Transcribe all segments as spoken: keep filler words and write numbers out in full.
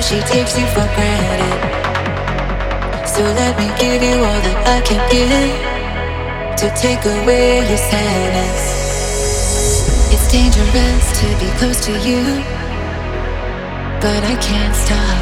she takes you for granted. So let me give you all that I can give to take away your sadness. It's dangerous to be close to you, but I can't stop.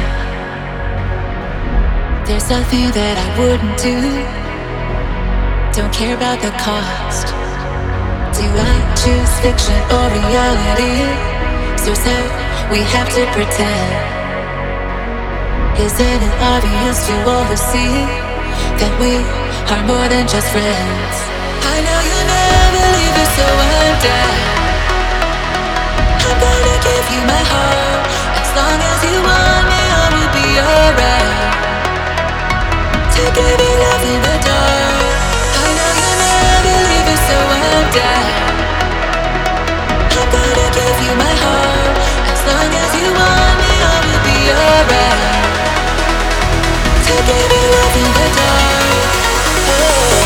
There's nothing that I wouldn't do. Don't care about the cost. Do I choose fiction or reality? So sad we have to pretend. Isn't it obvious to oversee that we are more than just friends? I know you'll never leave us, so I'm down. I'm gonna give you my heart. As long as you want me, I will be around to give you love in the dark. I know you'll never leave us, so I'm down. I'm gonna give you my heart. As long as you want me, I will be around to give you love in the dark. Oh.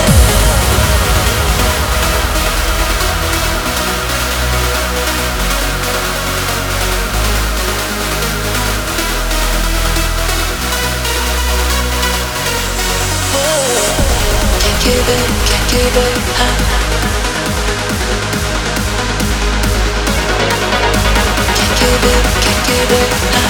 Can't give it, can't give it up. Can't give it, can't give it up.